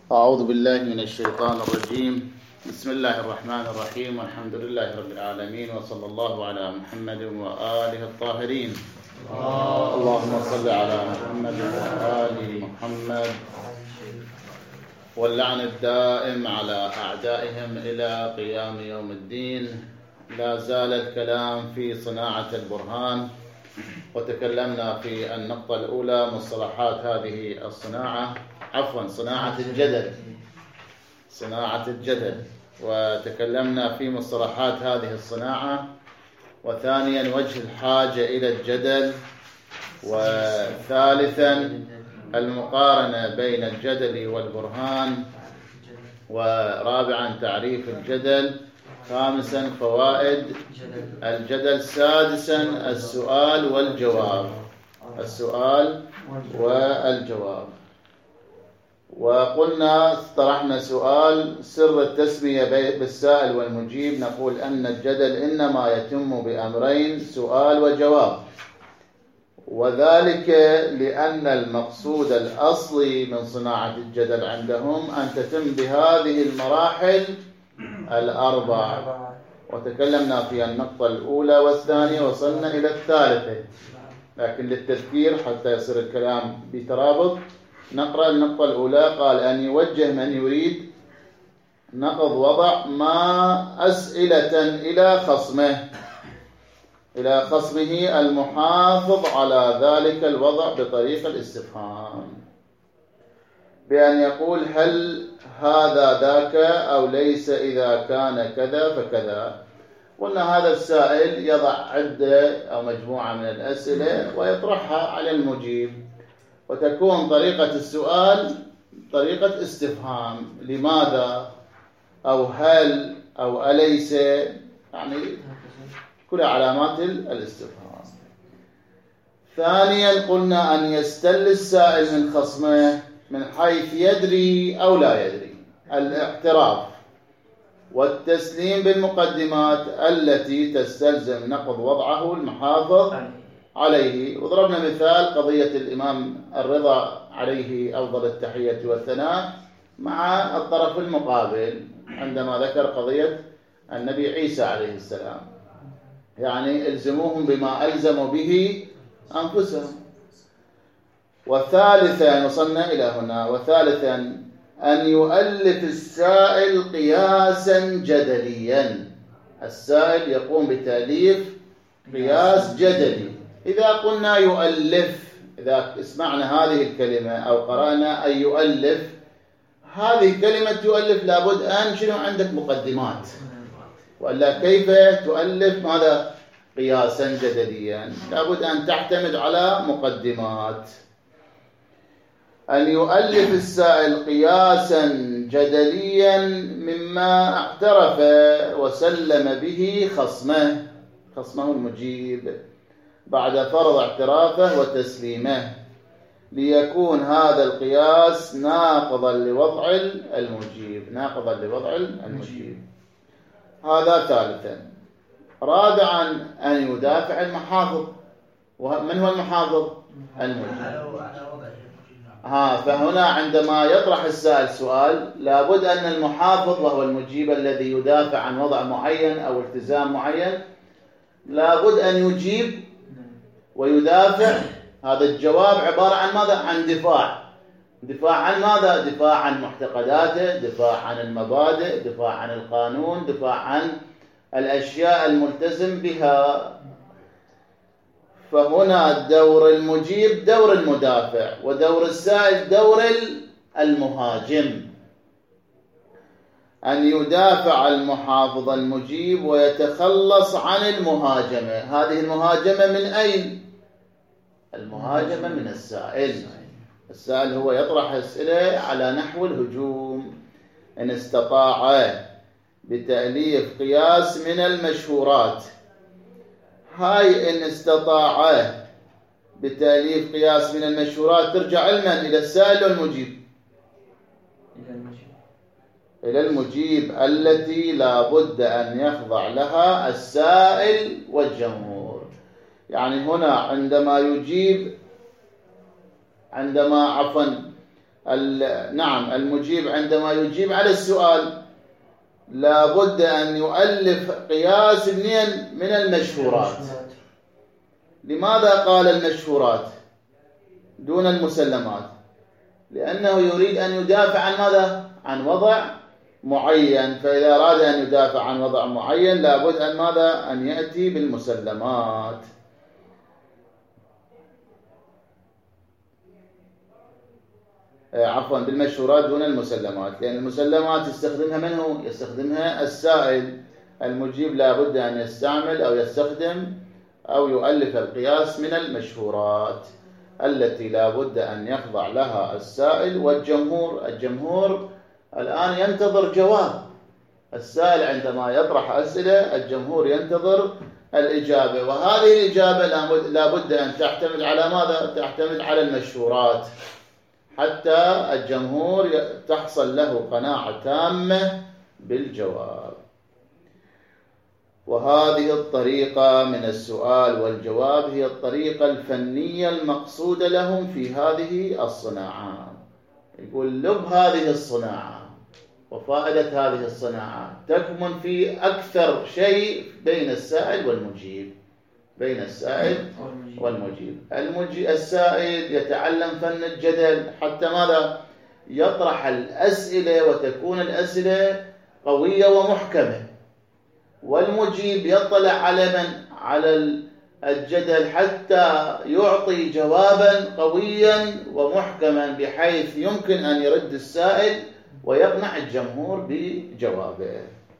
أعوذ بالله من الشيطان الرجيم. بسم الله الرحمن الرحيم، والحمد لله رب العالمين، وصلى الله على محمد وآله الطاهرين. اللهم صل على محمد وآل محمد، واللعن الدائم على أعدائهم إلى قيام يوم الدين. لا زال الكلام في صناعة البرهان، وتكلمنا في النقطة الأولى مصطلحات هذه الصناعة، صناعة الجدل، وتكلمنا في مصطلحات هذه الصناعة، وثانيا وجه الحاجة إلى الجدل، وثالثا المقارنة بين الجدل والبرهان، ورابعا تعريف الجدل، خامسا فوائد الجدل، سادسا السؤال والجواب. وقلنا طرحنا سؤال: سر التسمية بالسائل والمجيب. نقول أن الجدل إنما يتم بأمرين: سؤال وجواب، وذلك لأن المقصود الأصلي من صناعة الجدل عندهم أن تتم بهذه المراحل الأربع. وتكلمنا في النقطة الأولى والثانية، وصلنا إلى الثالثة، لكن للتذكير حتى يصير الكلام بترابط نقرأ النقطة الأولى. قال: أن يوجه من يريد نقض وضع ما أسئلة إلى خصمه المحافظ على ذلك الوضع بطريق الاستفهام، بأن يقول: هل هذا ذاك أو ليس، إذا كان كذا فكذا. قلنا هذا السائل يضع عدة أو مجموعة من الأسئلة ويطرحها على المجيب، وتكون طريقة السؤال طريقة استفهام: لماذا، أو هل، أو أليس، يعني كل علامات الاستفهام. ثانيا قلنا أن يستل السائل من خصمه من حيث يدري أو لا يدري، الاعتراف والتسليم بالمقدمات التي تستلزم نقض وضعه المحافظ عليه. وضربنا مثال قضية الإمام الرضا عليه أفضل التحية والثناء مع الطرف المقابل عندما ذكر قضية النبي عيسى عليه السلام، يعني الزموهم بما ألزموا به أنفسهم. وثالثا وصلنا إلى هنا، وثالثا أن يؤلف السائل قياسا جدليا. السائل يقوم بتأليف قياس جدلي. إذا قلنا يؤلف، إذا اسمعنا هذه الكلمة أو قرأنا أن يؤلف، هذه كلمة يؤلف لابد أن شنو عندك مقدمات، وإلا كيف تؤلف ماذا قياسا جدليا؟ لابد أن تعتمد على مقدمات. أن يؤلف السائل قياسا جدليا مما اعترف وسلم به خصمه المجيب بعد فرض اعترافه وتسليمه، ليكون هذا القياس ناقضا لوضع المجيب. هذا ثالثا. رابعا أن يدافع المحافظ. ومن هو المحافظ؟ المجيب. فهنا عندما يطرح السائل سؤال لابد أن المحافظ، وهو المجيب الذي يدافع عن وضع معين أو التزام معين، لابد أن يجيب ويدافع. هذا الجواب عبارة عن ماذا؟ عن دفاع عن ماذا؟ دفاع عن معتقداته، دفاع عن المبادئ، دفاع عن القانون، دفاع عن الأشياء الملتزم بها. فهنا دور المجيب دور المدافع، ودور السائل دور المهاجم. أن يدافع المحافظ المجيب ويتخلص عن المهاجمة. هذه المهاجمة من أين؟ المهاجمة من السائل. السائل هو يطرح أسئلة على نحو الهجوم. إن استطاع بتأليف قياس من المشهورات، هاي إن استطاع بتأليف قياس من المشهورات ترجع علما إلى السائل والمجيب، إلى المجيب التي لا بد أن يخضع لها السائل والجمهور. يعني هنا عندما نعم المجيب عندما يجيب على السؤال لابد أن يؤلف قياس من المشهورات. لماذا قال المشهورات دون المسلمات؟ لأنه يريد أن يدافع عن ماذا؟ عن وضع معين. فإذا أراد أن يدافع عن وضع معين لابد أن ماذا؟ أن يأتي بالمسلمات. عفوا بالمشهورات دون المسلمات، لأن المسلمات يستخدمها من هو؟ يستخدمها السائل. المجيب لابد أن يستعمل أو يستخدم أو يؤلف القياس من المشهورات التي لابد أن يخضع لها السائل والجمهور. الجمهور الآن ينتظر جواب السائل عندما يطرح أسئلة، الجمهور ينتظر الإجابة، وهذه الإجابة لابد أن تعتمد على ماذا؟ تعتمد على المشهورات حتى الجمهور تحصل له قناعة تامة بالجواب. وهذه الطريقة من السؤال والجواب هي الطريقة الفنية المقصودة لهم في هذه الصناعة. يقول لب هذه الصناعة وفائدة هذه الصناعة تكمن في أكثر شيء بين السائل والمجيب. بين السائل والمجيب. السائل يتعلم فن الجدل حتى ماذا؟ يطرح الأسئلة وتكون الأسئلة قوية ومحكمة. والمجيب يطلع على من؟ على الجدل حتى يعطي جوابا قويا ومحكما بحيث يمكن أن يرد السائل ويقنع الجمهور بجوابه.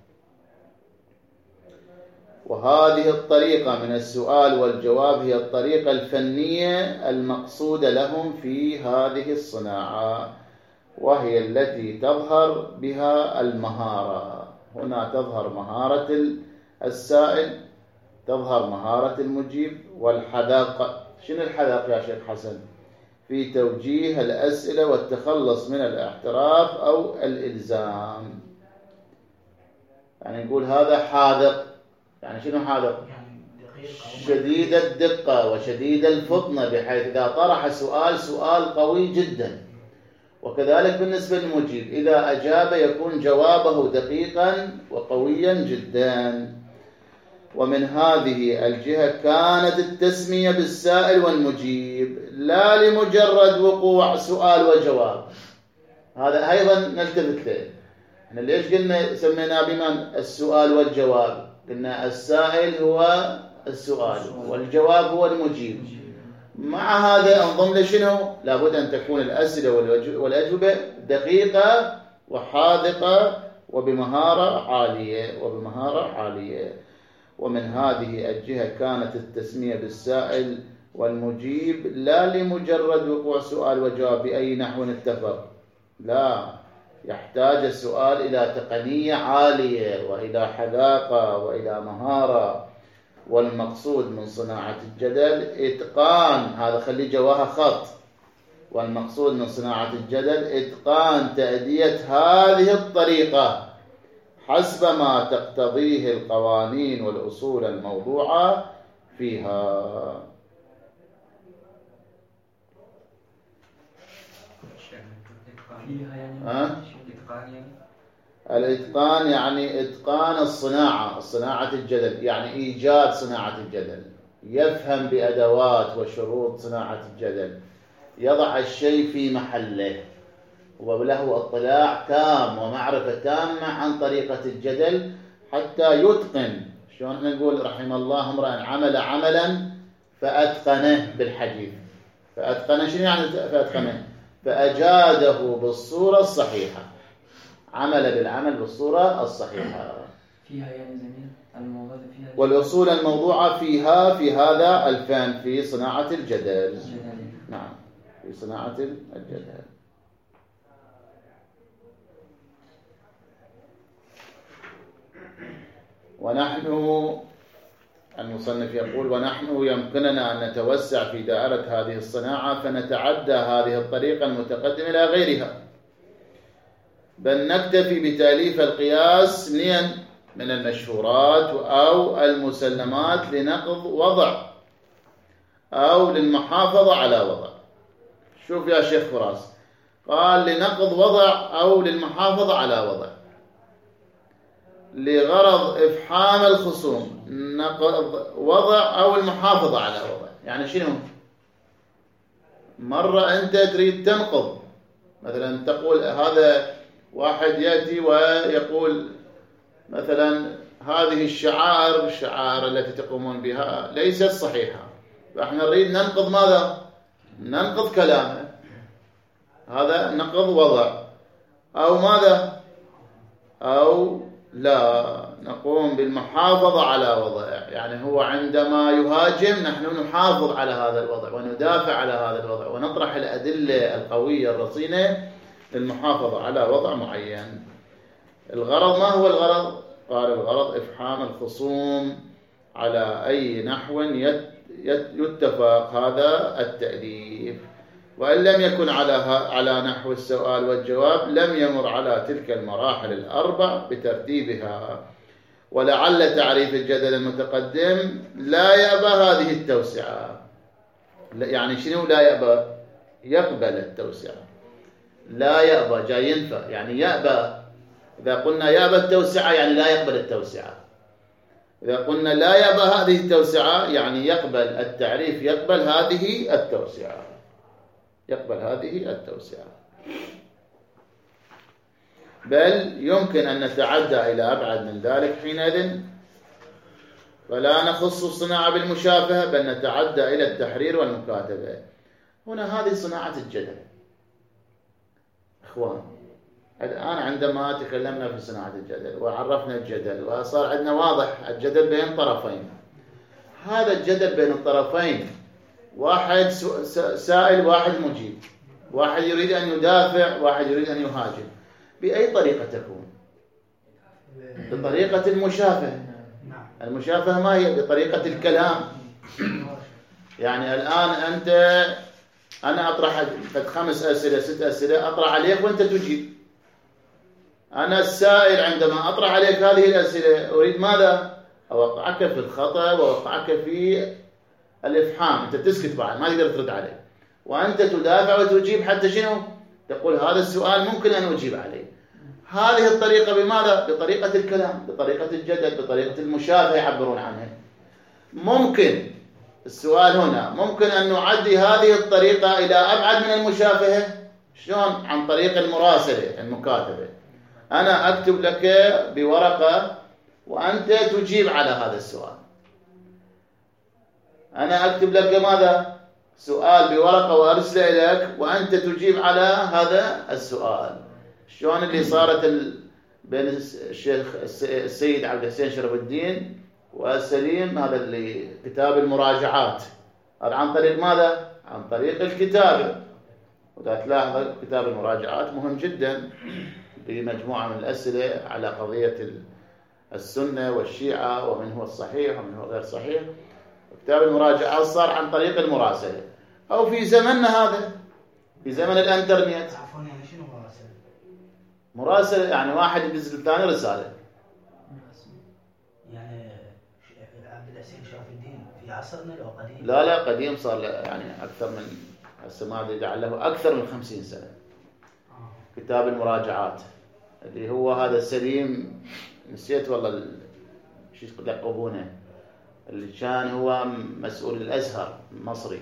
وهذه الطريقة من السؤال والجواب هي الطريقة الفنية المقصودة لهم في هذه الصناعة، وهي التي تظهر بها المهارة. هنا تظهر مهارة السائل، تظهر مهارة المجيب، والحذاقة. شنو الحذاقة يا شيخ حسن؟ في توجيه الأسئلة والتخلص من الاحتراف أو الإلزام. يعني نقول هذا حاذق. يعني شنو حاذق؟ شديد الدقة وشديد الفطنة، بحيث إذا طرح سؤال قوي جدا. وكذلك بالنسبة للمجيب إذا أجاب يكون جوابه دقيقا وقويا جدا. ومن هذه الجهة كانت التسمية بالسائل والمجيب لا لمجرد وقوع سؤال وجواب. هذا أيضا نلتفت له. احنا ليش قلنا سميناه بمن؟ السؤال والجواب. قلنا السائل هو السؤال والجواب هو المجيب. مع هذا انضم لشنو؟ لابد أن تكون الأسئلة والأجوبة دقيقة وحاذقة وبمهارة عالية. ومن هذه الجهة كانت التسمية بالسائل والمجيب لا لمجرد وقوع سؤال وجواب بأي نحو اتفق. لا، يحتاج السؤال إلى تقنية عالية وإلى حذاقة وإلى مهارة. والمقصود من صناعة الجدل إتقان، هذا خلي جواها خط. والمقصود من صناعة الجدل إتقان تأدية هذه الطريقة حسب ما تقتضيه القوانين والأصول الموضوعة فيها. الإتقان يعني إتقان صناعة الجدل، يعني إيجاد صناعة الجدل. يفهم بأدوات وشروط صناعة الجدل، يضع الشيء في محله، وله اطلاع تام ومعرفة تامة عن طريقة الجدل حتى يتقن. شلون نقول رحم الله امرأ عمل عملا فأتقنه بالحديث. فأتقنه شنو يعني فأتقنه؟ فأجاده بالصورة الصحيحة، عمل بالعمل بالصورة الصحيحة. فيها يعني زميل الموضوع فيها والأصول الموضوعة فيها في هذا الفن في صناعة الجدل. نعم، في صناعة الجدل. ونحن المصنف يقول ونحن يمكننا أن نتوسع في دائرة هذه الصناعة فنتعدى هذه الطريقة المتقدمة إلى غيرها، بل نكتفي بتأليف القياس من المشهورات أو المسلمات لنقض وضع أو للمحافظة على وضع. شوف يا شيخ فراس، قال لنقض وضع أو للمحافظة على وضع، لغرض إفحام الخصوم، نقض وضع أو المحافظة على وضع. يعني شنو؟ مرة أنت تريد تنقض، مثلا تقول هذا واحد يأتي ويقول مثلا هذه الشعائر التي تقومون بها ليست صحيحة، فإحنا نريد ننقض ماذا؟ ننقض كلامه، هذا نقض وضع. أو ماذا؟ أو لا، نقوم بالمحافظة على وضع، يعني هو عندما يهاجم نحن نحافظ على هذا الوضع وندافع على هذا الوضع ونطرح الأدلة القوية الرصينة للمحافظة على وضع معين. الغرض ما هو الغرض؟ قال الغرض إفحام الخصوم على أي نحو يتفق هذا التأليف، وإن لم يكن على نحو السؤال والجواب لم يمر على تلك المراحل الأربع بترتيبها. ولعل تعريف الجدل المتقدم لا يأبى هذه التوسعة. يعني شنو لا يأبى؟ يقبل التوسعة. لا يأبى جاي ينفع، يعني يأبى. إذا قلنا يأبى التوسعة يعني لا يقبل التوسعة. إذا قلنا لا يأبى هذه التوسعة يعني يقبل التعريف، يقبل هذه التوسعة، يقبل هذه التوسعة. بل يمكن أن نتعدى إلى أبعد من ذلك حينئذ، فلا نخص الصناعة بالمشافهة بل نتعدى إلى التحرير والمكاتبة. هنا هذه صناعة الجدل. إخوان، الآن عندما تكلمنا في صناعة الجدل وعرفنا الجدل وصار عندنا واضح الجدل بين طرفين، هذا الجدل بين الطرفين واحد سائل واحد مجيب، واحد يريد أن يدافع واحد يريد أن يهاجم، بأي طريقة تكون؟ بطريقة المشافهة. المشافهة ما هي؟ بطريقة الكلام. يعني الآن أنا أطرح 5 أسئلة 6 أسئلة أطرح عليك وأنت تجيب. أنا السائل عندما أطرح عليك هذه الأسئلة أريد ماذا؟ أوقعك في الخطأ وأوقعك في الإفحام، أنت تسكت بعد ما تقدر ترد عليه، وأنت تدافع وتجيب حتى شنو؟ تقول هذا السؤال ممكن أن أجيب عليه. هذه الطريقة بماذا؟ بطريقة الكلام، بطريقة الجدل، بطريقة المشافهة يعبرون عنها. ممكن السؤال هنا ممكن أن نعدي هذه الطريقة إلى أبعد من المشافهة. شلون؟ عن طريق المراسلة، المكاتبة. أنا أكتب لك بورقة وأنت تجيب على هذا السؤال. أنا أكتب لك ماذا؟ سؤال بورقة وأرسله إليك وأنت تجيب على هذا السؤال. شلون اللي صارت بين الشيخ السيد عبد الحسين شرف الدين والسليم، هذا اللي كتاب المراجعات، هذا عن طريق ماذا؟ عن طريق الكتابة. وإذا تلاحظ كتاب المراجعات مهم جدا بمجموعة من الأسئلة على قضية السنة والشيعة ومن هو الصحيح ومن هو غير صحيح. كتاب المراجعات صار عن طريق المراسلة، أو في زمننا هذا في زمن الانترنت. عفوا، يعني شنو مراسلة؟ مراسلة يعني واحد يدز للثاني رسالة. يعني عبد الحسين شرف الدين في عصرنا لو قديم؟ لا قديم، صار يعني أكثر من السماد يدعى له أكثر من 50 سنة. كتاب المراجعات اللي هو هذا السليم، نسيت والله شو يلقبونه، اللي كان هو مسؤول الأزهر مصري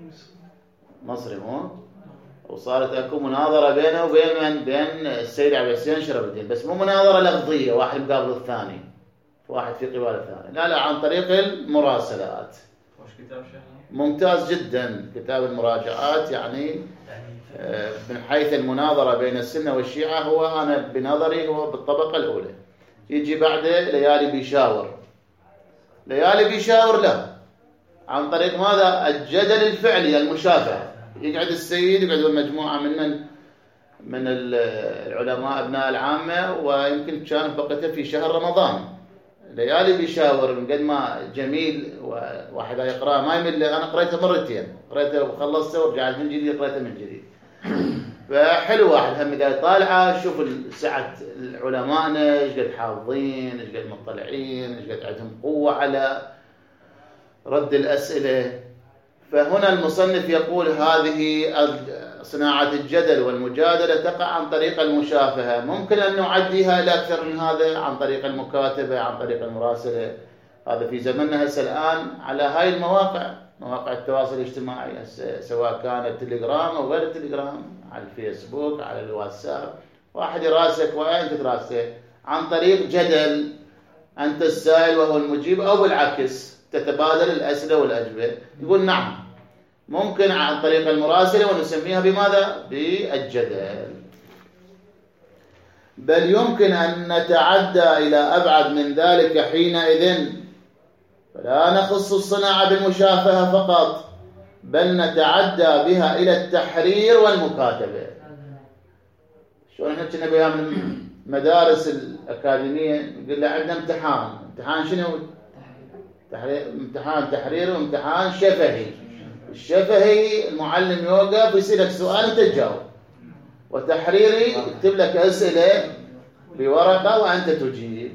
مو؟ وصارت اكو مناظره بينه وبين بين السيد عبد الحسين شرف الدين، بس مو مناظره لفظيه واحد مقابل الثاني، واحد في قبال الثاني، لا عن طريق المراسلات. وش كتاب شيخ؟ ممتاز جدا كتاب المراجعات. يعني من حيث المناظره بين السنه والشيعه هو انا بنظري هو بالطبقه الاولى. يجي بعده ليالي بيشاور له عن طريق ماذا؟ الجدل الفعلي المشافهه. يقعد السيد يقعد مجموعة من العلماء أبناء العامة، ويمكن كان بقيته في شهر رمضان. ليالي بيشاور من قد ما جميل، وواحد يقرأ ما يمل. أنا قريته مرتين، قريته وخلصته ورجعت من جديد قريته من جديد. فحلو واحد هم إذا طالعة شوف سعة علمائنا إيش قد حافظين، إيش قد مطلعين، إيش قد عندهم قوة على رد الأسئلة. فهنا المصنف يقول هذه صناعة الجدل والمجادلة تقع عن طريق المشافهة، ممكن أن نعديها إلى أكثر من هذا، عن طريق المكاتبة، عن طريق المراسلة. هذا في زمننا هسه الآن على هاي المواقع، مواقع التواصل الاجتماعي، سواء كان التليجرام أو غير التليجرام، على الفيسبوك، على الواتساب، واحد يراسلك وأنت تراسله عن طريق جدل، أنت السائل وهو المجيب، أو بالعكس تتبادل الأسئلة والأجوبة. يقول نعم ممكن عن طريق المراسلة، ونسميها بماذا؟ بالجدل. بل يمكن أن نتعدى إلى أبعد من ذلك حينئذ، فلا نخص الصناعة بالمشافهة فقط، بل نتعدى بها إلى التحرير والمكاتبة. شلون احنا كنا بها من المدارس الأكاديمية نقول له عندنا امتحان شنو؟ امتحان تحرير وامتحان شفهي. الشفهي المعلم يوقف ويسألك سؤال انت تجاوب، وتحريري يكتب لك أسئلة بورقة وأنت تجيب.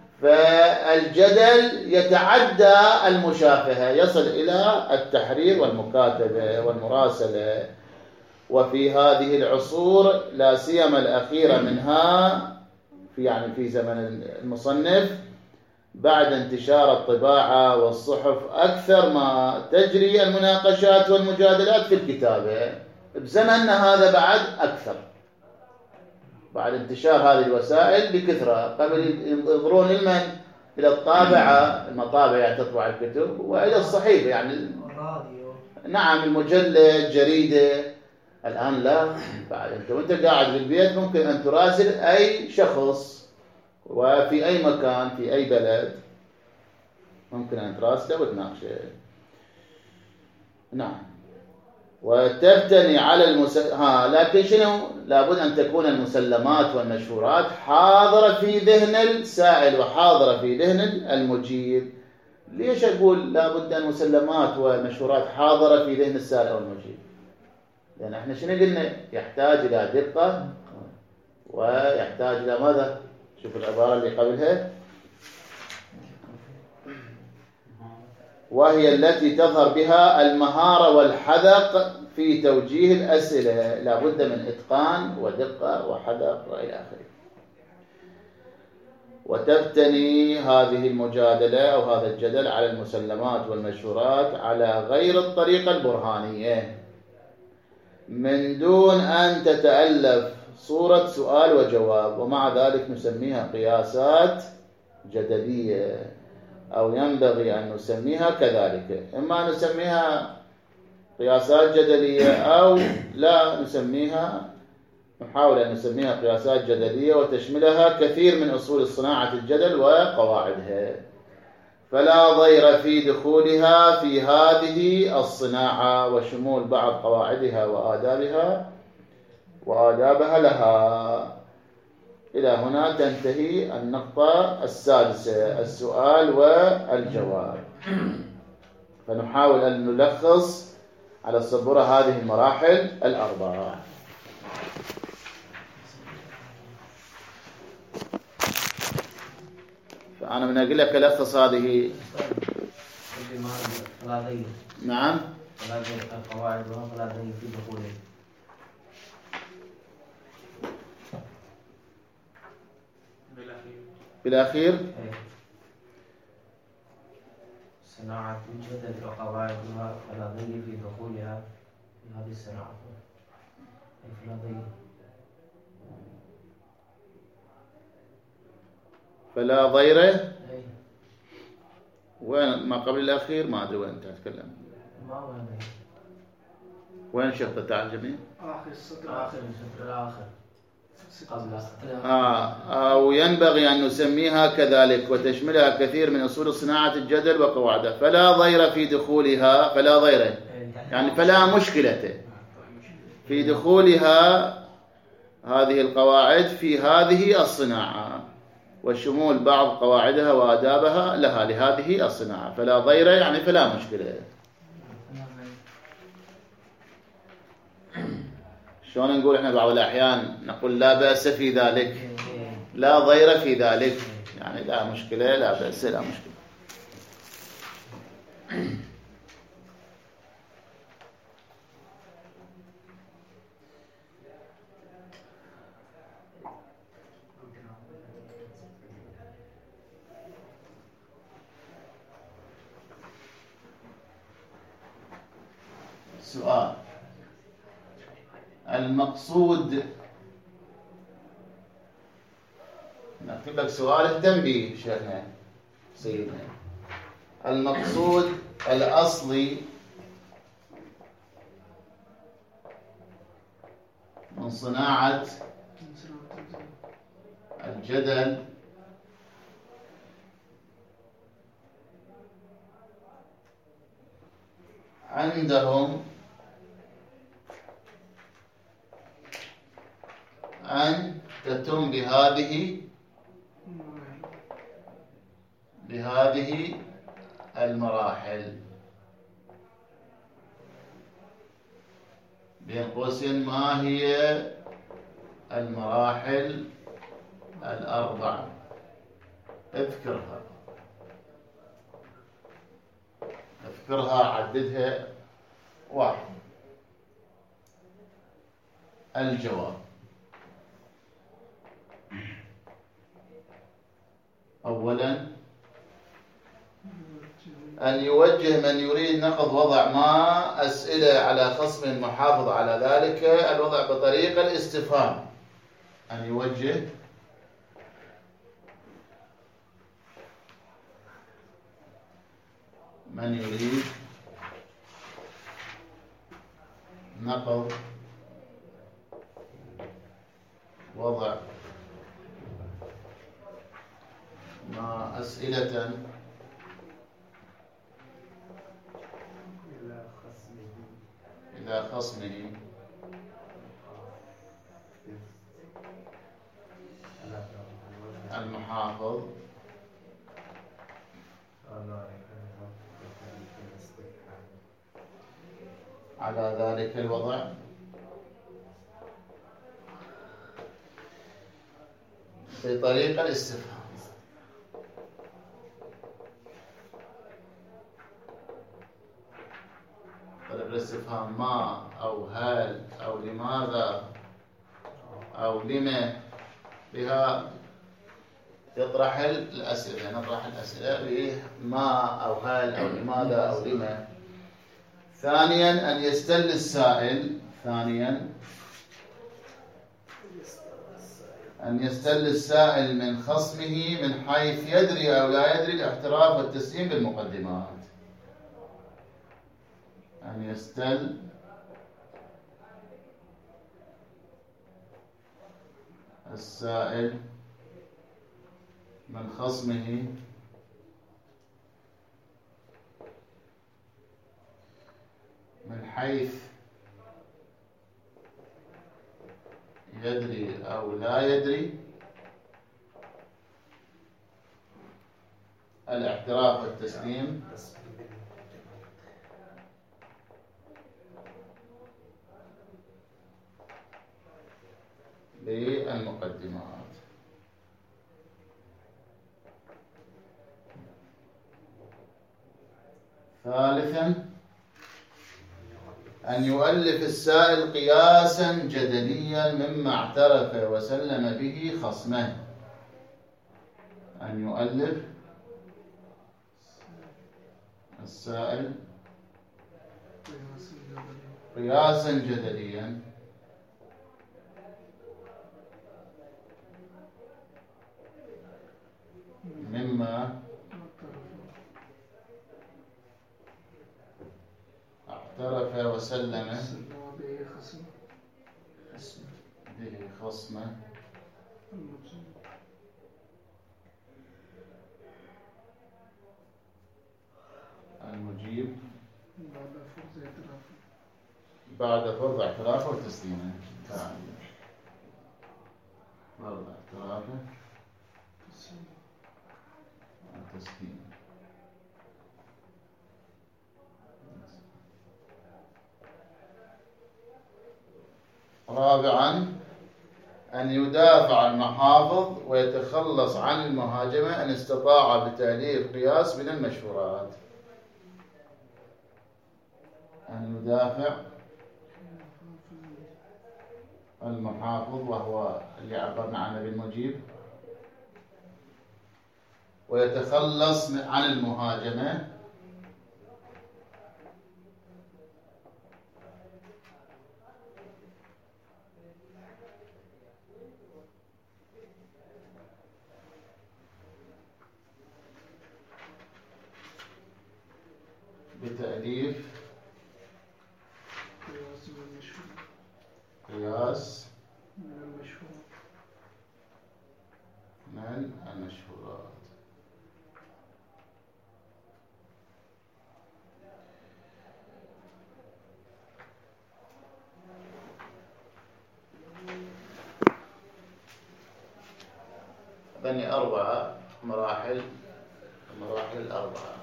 فالجدل يتعدى المشافهة، يصل إلى التحرير والمكاتبة والمراسلة. وفي هذه العصور لا سيما الأخيرة منها، في زمن المصنف، بعد انتشار الطباعة والصحف، أكثر ما تجري المناقشات والمجادلات في الكتابة. بزمننا هذا بعد أكثر، بعد انتشار هذه الوسائل بكثرة. قبل ينظرون إلى الطابعة، المطابع يعني تطبع الكتب، وإلى الصحيفة يعني الراديو، نعم المجلة، الجريدة. الآن لا، بعد أنت وأنت قاعد في البيت ممكن أن تراسل أي شخص، وفي أي مكان في أي بلد ممكن أن تراسله وتناقشه. نعم. وتبتني على لكن شنو؟ لابد أن تكون المسلمات والمشهورات حاضرة في ذهن السائل وحاضرة في ذهن المجيب. ليش أقول لابد أن المسلمات والمشهورات حاضرة في ذهن السائل أو المجيب؟ لأن احنا شنو قلنا؟ يحتاج إلى دقة، ويحتاج إلى ماذا؟ شوف العبارة اللي قبلها، وهي التي تظهر بها المهارة والحذق في توجيه الأسئلة. لا بد من إتقان ودقة وحذق وإلى آخره. وتبتني هذه المجادلة أو هذا الجدل على المسلمات والمشهورات على غير الطريقة البرهانية، من دون أن تتألف صورة سؤال وجواب، ومع ذلك نسميها قياسات جدلية، أو ينبغي أن نسميها كذلك. إما نسميها قياسات جدلية أو لا نسميها، نحاول أن نسميها قياسات جدلية وتشملها كثير من أصول صناعة الجدل وقواعدها. فلا ضير في دخولها في هذه الصناعة وشمول بعض قواعدها وآدابها لها. إلى هنا تنتهي النقطة السادسة، السؤال والجواب. فنحاول أن نلخص على السبورة هذه المراحل الأربعة. فأنا من أقول لك ألخص هذه. نعم. القواعد وفلا ضير في دخولها. بالأخير صناعة الجدل وقواعدها فلا ضير في دخولها في هذه الصناعة. فلا ضير. فلا ضير. وين ما قبل الأخير؟ ما أدري وين تتكلم. وين شرطة على الجميع؟ آخر السطر الآخر. وينبغي أن نسميها كذلك وتشملها كثير من أصول صناعة الجدل وقواعدها. فلا ضير في دخولها، فلا ضير يعني فلا مشكلة في دخولها هذه القواعد في هذه الصناعة، وشمول بعض قواعدها وآدابها لها لهذه الصناعة. فلا ضير يعني فلا مشكلة. شلون نقول احنا بعض الأحيان نقول لا بأس في ذلك، لا ضير في ذلك، يعني لا مشكلة، لا بأس، لا مشكلة. سؤال. المقصود، نكتب لك سؤال اهتم به شيخنا سيدنا. المقصود الأصلي من صناعة الجدل عندهم أن تتم بهذه المراحل، بين قوسين ما هي المراحل الأربع؟ اذكرها عددها. 1. الجواب. أولا أن يوجه من يريد نقض وضع ما أسئلة على خصم المحافظ على ذلك الوضع بطريقة الاستفهام. أن يوجه من يريد نقض وضع ما أسئلة إلى خصمه المحافظ على ذلك الوضع بطريقة الاستفهام. طريقة الاستفهام ما أو هل أو لماذا أو لما، بها نطرح الأسئلة بما أو هل أو لماذا أو لما. ثانيا أن يستل السائل من خصمه من حيث يدري أو لا يدري الاعتراف والتسليم بالمقدمات. أن يستل السائل من خصمه من حيث يدري أو لا يدري الاعتراف والتسليم بالمقدمات. ثالثا أن يؤلف السائل قياسا جدليا مما اعترف وسلم به خصمه. أن يؤلف السائل قياسا جدليا مما اعترف وسلم به خصمه المجيب بعد فرض اعترافه وتسليمه. فرض اعترافه وتسليمه. رابعا أن يدافع المحافظ ويتخلص عن المهاجمة إن استطاع بتعليل قياس من المشهورات. أن يدافع المحافظ وهو اللي عبرنا عنه بالمجيب ويتخلص عن المهاجمة بتأليف قياس من المشهورات. بني 4 مراحل، المراحل الأربعة.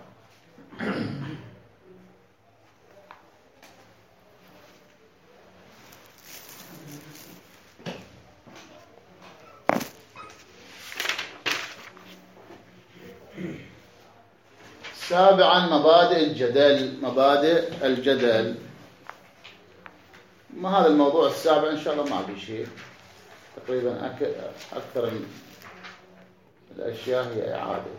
سابعا مبادئ الجدل. مبادئ الجدل، ما هذا الموضوع السابع إن شاء الله ما في شيء، تقريبا أكثر الأشياء هي إعادة.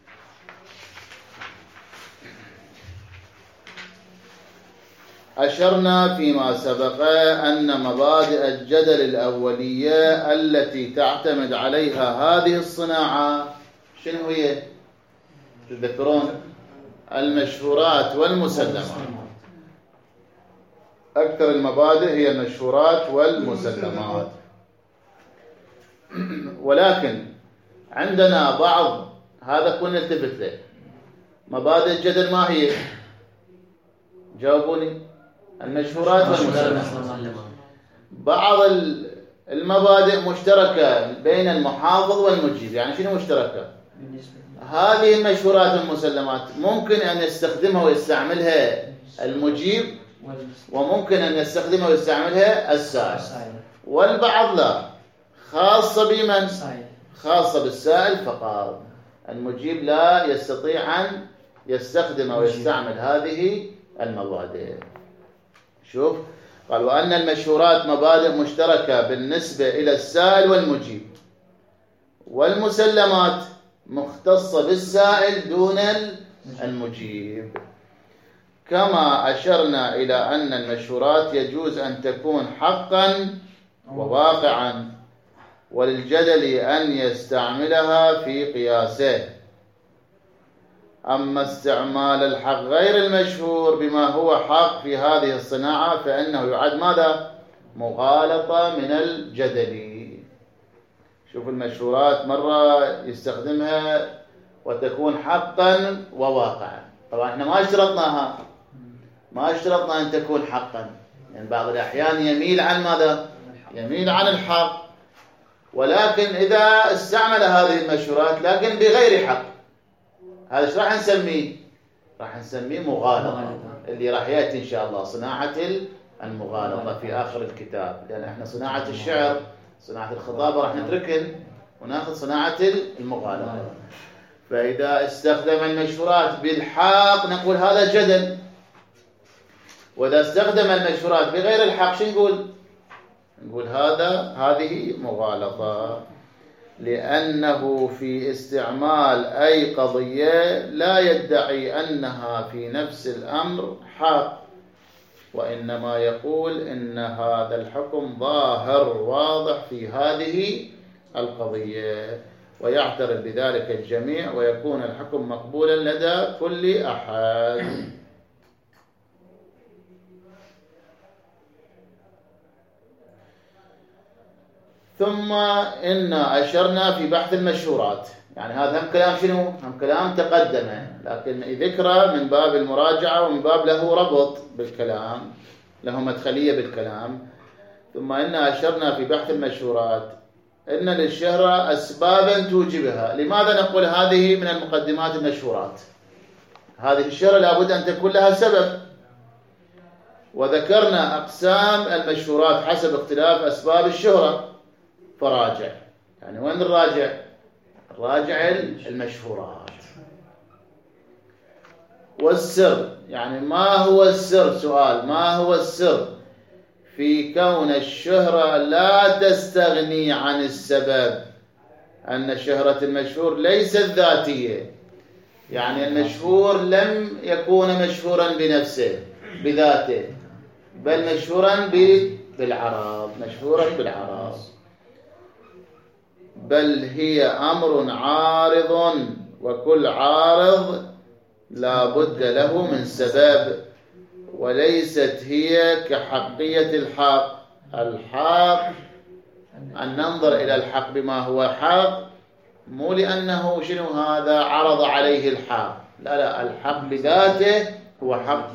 أشرنا فيما سبق أن مبادئ الجدل الأولية التي تعتمد عليها هذه الصناعة شنو هي؟ تذكرون؟ المشهورات والمسلمات. أكثر المبادئ هي المشهورات والمسلمات. ولكن عندنا بعض، هذا كنا نلتفت له، مبادئ الجدل ما هي؟ جاوبوني. المشهورات والمسلمات. بعض المبادئ مشتركة بين المحافظ والمجيب. يعني شنو مشتركة؟ هذه المشهورات والمسلمات ممكن أن يستخدمها ويستعملها المجيب، وممكن أن يستخدمها ويستعملها السائل، والبعض لا، خاصة بمن؟ خاصة بالسائل فقط. المجيب لا يستطيع أن يستخدم ويستعمل هذه المبادئ. شوف، قال وأن المشهورات مبادئ مشتركة بالنسبة إلى السائل والمجيب، والمسلمات مختصة بالسائل دون المجيب. كما أشرنا إلى أن المشهورات يجوز أن تكون حقا وواقعا، وللجدل أن يستعملها في قياسه. أما استعمال الحق غير المشهور بما هو حق في هذه الصناعة فإنه يعد ماذا؟ مغالطة من الجدل. شوف، المشهورات مرة يستخدمها وتكون حقا وواقعا. طبعا احنا ما اشترطناها، ما اشترطنا أن تكون حقا، يعني بعض الأحيان يميل عن ماذا؟ يميل عن الحق. ولكن إذا استعمل هذه المشهورات لكن بغير حق، هذا ايش راح نسميه؟ راح نسميه مغالطة، اللي راح يأتي إن شاء الله صناعة المغالطة في آخر الكتاب. لأن احنا صناعة الشعر، صناعة الخطابة راح نتركن وناخذ صناعة المغالطة. فإذا استخدم المشهورات بالحق نقول هذا جدل، وإذا استخدم المشهورات بغير الحق شو نقول؟ نقول هذه مغالطة، لأنه في استعمال أي قضية لا يدعي أنها في نفس الأمر حق، وإنما يقول إن هذا الحكم ظاهر واضح في هذه القضية، ويعترف بذلك الجميع، ويكون الحكم مقبولا لدى كل أحد. ثم إن أشرنا في بحث المشهورات، يعني هذا هم كلام شنو؟ هم كلام تقدمه، لكن ذكره من باب المراجعة ومن باب له ربط بالكلام، له مدخلية بالكلام. ثم إن أشرنا في بحث المشهورات إن للشهرة أسبابا توجبها. لماذا نقول هذه من المقدمات المشهورات؟ هذه الشهرة لابد أن تكون لها سبب. وذكرنا أقسام المشهورات حسب اختلاف أسباب الشهرة، فراجع. يعني وين الراجع؟ الراجع المشهورات. والسر، يعني ما هو السر؟ سؤال، ما هو السر في كون الشهرة لا تستغني عن السبب؟ أن شهرة المشهور ليست ذاتية، يعني المشهور لم يكون مشهورا بنفسه بذاته، بل مشهورا بالعرض، مشهورا بالعرض، بل هي أمر عارض، وكل عارض لا بد له من سبب، وليست هي كحقية الحق. الحق أن ننظر إلى الحق بما هو حق، مو لأنه شنو هذا عرض عليه الحق، لا، الحق بذاته هو حق،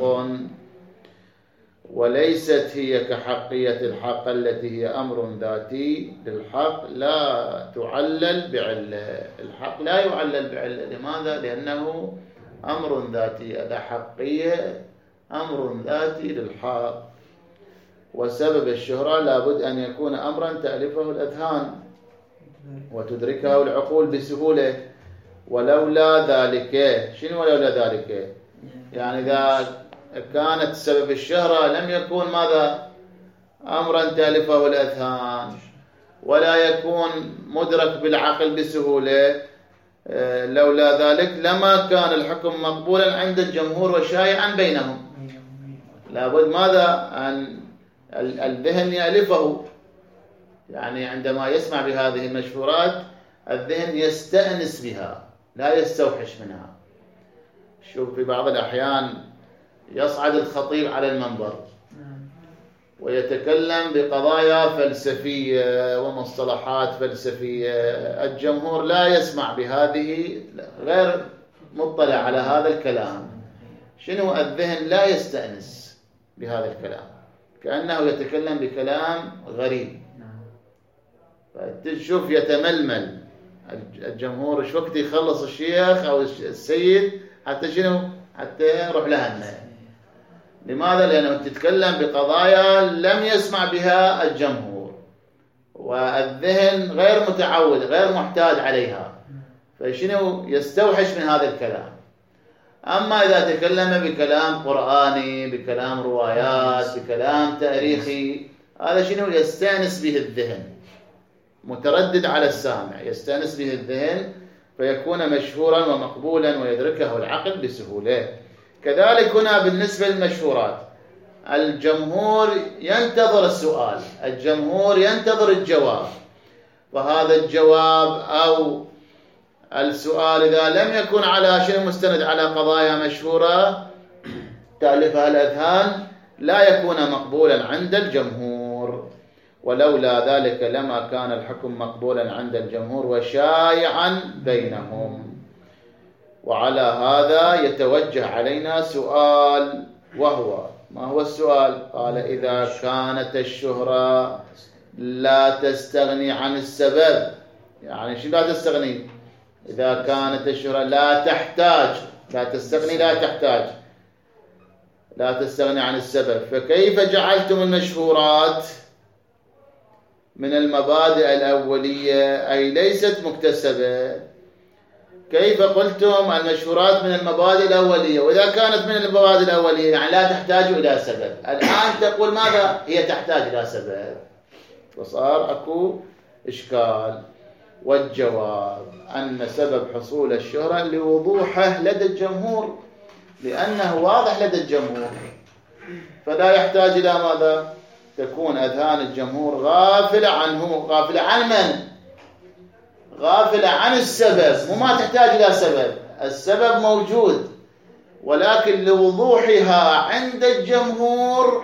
وليست هي كحقية الحق التي هي أمر ذاتي للحق لا تعلل بعلة. الحق لا يعلل بعلة. لماذا؟ لأنه أمر ذاتي، هذا حقية أمر ذاتي للحق. وسبب الشهرة لابد أن يكون أمرا تألفه الأذهان وتدركه العقول بسهولة. ولولا ذلك، شنو ولولا ذلك؟ يعني إذا كانت سبب الشهرة لم يكون ماذا؟ أمرا تألفه الأذهان ولا يكون مدرك بالعقل بسهولة، لولا ذلك لما كان الحكم مقبولا عند الجمهور وشائعا بينهم. لابد ماذا؟ أن الذهن يألفه، يعني عندما يسمع بهذه المشهورات الذهن يستأنس بها لا يستوحش منها. شوف في بعض الأحيان يصعد الخطيب على المنبر ويتكلم بقضايا فلسفية ومصطلحات فلسفية، الجمهور لا يسمع بهذه، غير مطلع على هذا الكلام. شنو؟ الذهن لا يستأنس بهذا الكلام، كأنه يتكلم بكلام غريب. فتشوف يتململ الجمهور ايش وقت يخلص الشيخ أو السيد حتى شنو؟ حتى يروح لهنا. لماذا؟ لأنه تتكلم بقضايا لم يسمع بها الجمهور، والذهن غير متعود غير محتاج عليها، فشنو؟ يستوحش من هذا الكلام. أما إذا تكلم بكلام قرآني، بكلام روايات، بكلام تاريخي، هذا شنو؟ يستانس به الذهن، متردد على السامع، يستانس به الذهن فيكون مشهورا ومقبولا ويدركه العقل بسهولة. كذلك هنا بالنسبة للمشهورات، الجمهور ينتظر السؤال، الجمهور ينتظر الجواب، وهذا الجواب أو السؤال إذا لم يكن على شيء مستند على قضايا مشهورة تألفها الأذهان لا يكون مقبولا عند الجمهور. ولولا ذلك لما كان الحكم مقبولا عند الجمهور وشائعا بينهم. وعلى هذا يتوجه علينا سؤال، وهو ما هو السؤال؟ قال إذا كانت الشهرة لا تستغني عن السبب. يعني شو لا تستغني؟ إذا كانت الشهرة لا تحتاج، لا تستغني، لا تحتاج، لا تستغني عن السبب، فكيف جعلتم المشهورات من المبادئ الأولية أي ليست مكتسبة؟ كيف قلتم المشهورات من المبادئ الأولية وإذا كانت من المبادئ الأولية يعني لا تحتاج إلى سبب؟ الآن تقول ماذا؟ هي تحتاج إلى سبب، وصار أكو إشكال. والجواب أن سبب حصول الشهرة لوضوحه لدى الجمهور، لأنه واضح لدى الجمهور، فلا يحتاج إلى ماذا؟ تكون أذهان الجمهور غافلة عنه. غافلة عن من؟ غافلة عن السبب، وما تحتاج إلى سبب، السبب موجود، ولكن لوضوحها عند الجمهور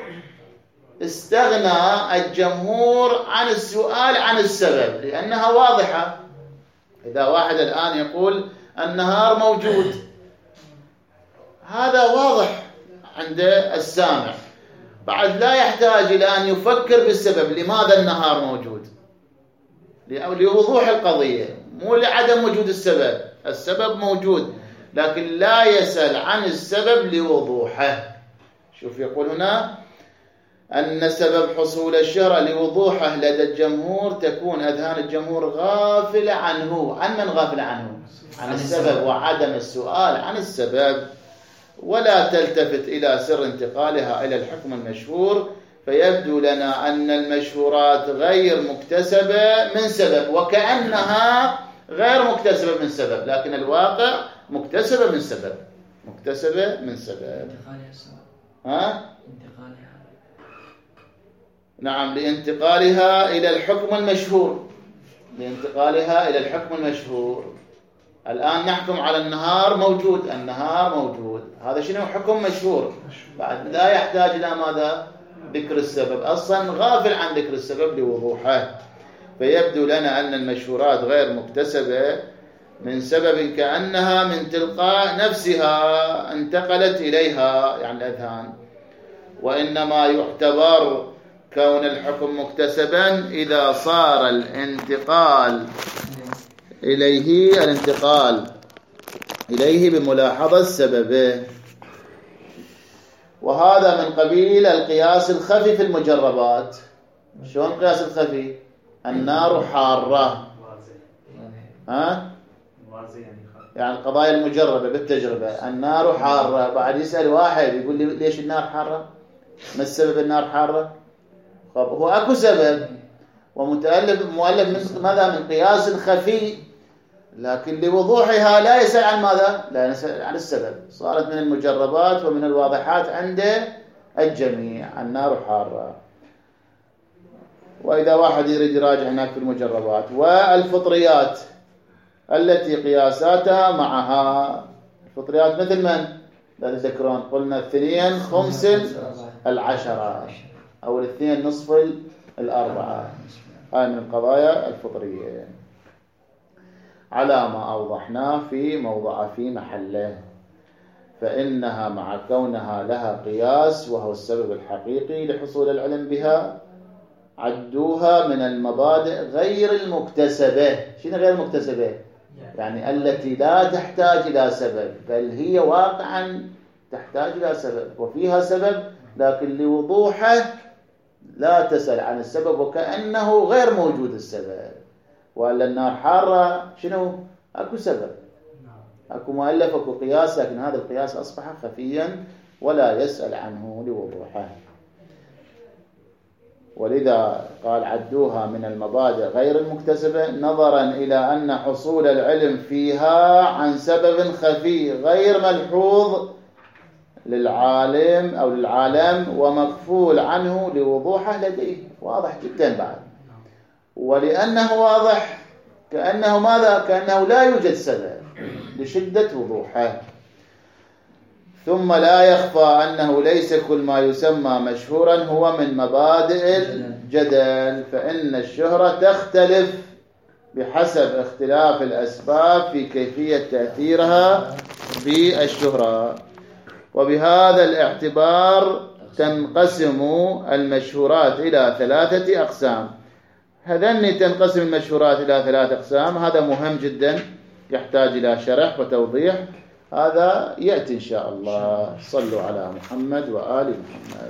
استغنى الجمهور عن السؤال عن السبب لأنها واضحة. إذا واحد الآن يقول النهار موجود، هذا واضح عند السامع، بعد لا يحتاج إلى أن يفكر بالسبب لماذا النهار موجود، لوضوح القضية، مو لعدم وجود السبب. السبب موجود لكن لا يسأل عن السبب لوضوحه. شوف يقول هنا أن سبب حصول الشهرة لوضوحه لدى الجمهور تكون أذهان الجمهور غافلة عنه. عن من غافلة عنه؟ عن السبب وعدم السؤال عن السبب، ولا تلتفت إلى سر انتقالها إلى الحكم المشهور. فيبدو لنا أن المشهورات غير مكتسبة من سبب، وكأنها غير مكتسبة من سبب، لكن الواقع مكتسبة من سبب، مكتسبة من سبب. انتقالها السبب. انتقالها. نعم، لانتقالها إلى الحكم المشهور، لانتقالها إلى الحكم المشهور. الآن نحكم على النهار موجود، النهار موجود، هذا شنو حكم مشهور، بعد لا يحتاج إلى ماذا؟ ذكر السبب، أصلا غافل عن ذكر السبب لوضوحه. فيبدو لنا أن المشهورات غير مكتسبة من سبب كأنها من تلقاء نفسها انتقلت إليها، يعني الأذهان، وإنما يعتبر كون الحكم مكتسبا إذا صار الانتقال إليه بملاحظة سببه. وهذا من قبيل القياس الخفي في المجربات. شلون القياس الخفي؟ النار حارة، يعني القضايا المجربة بالتجربة، النار حارة، بعد يسأل واحد يقول لي ليش النار حارة؟ ما السبب النار حارة؟ هو أكو سبب، مؤلف ماذا؟ من قياس خفي، لكن لوضوحها لا يسأل عن ماذا؟ لا يسأل عن السبب، صارت من المجربات ومن الواضحات عند الجميع، النار حارة. وإذا واحد يريد يراجع هناك في المجربات. والفطريات التي قياساتها معها، الفطريات مثل من؟ لا تذكرون قلنا 2 5 10 أو 2 نصف 4، هاي من القضايا الفطرية على ما أوضحناه في محله. فإنها مع كونها لها قياس وهو السبب الحقيقي لحصول العلم بها، عدوها من المبادئ غير المكتسبة. شنو غير المكتسبة؟ يعني التي لا تحتاج إلى سبب، بل هي واقعا تحتاج إلى سبب وفيها سبب، لكن لوضوحه لا تسأل عن السبب وكأنه غير موجود السبب. وأن النار حارة شنو؟ أكو سبب، أكو مؤلف، أكو قياس، لكن هذا القياس أصبح خفيا ولا يسأل عنه لوضوحه. ولذا قال عدوها من المبادئ غير المكتسبة، نظرا إلى أن حصول العلم فيها عن سبب خفي غير ملحوظ للعالم أو للعالم ومغفول عنه لوضوحه لديه، واضح جدا بعد. ولأنه واضح كأنه ماذا؟ كأنه لا يوجد سبب لشدة وضوحه. ثم لا يخفى أنه ليس كل ما يسمى مشهورا هو من مبادئ الجدل، فإن الشهرة تختلف بحسب اختلاف الأسباب في كيفية تأثيرها بالشهرة. وبهذا الاعتبار تنقسم المشهورات إلى 3 أقسام. هذني تنقسم المشهورات إلى 3 أقسام، هذا مهم جدا يحتاج إلى شرح وتوضيح، هذا يأتي إن شاء الله. صلوا على محمد وآل محمد.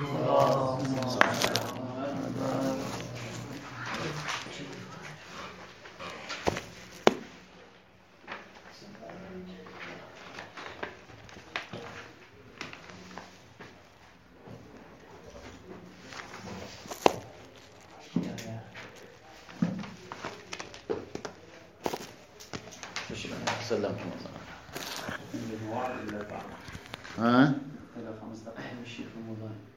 سلمكم الله. ها؟ 5 دقائق من الشيخ رمضان.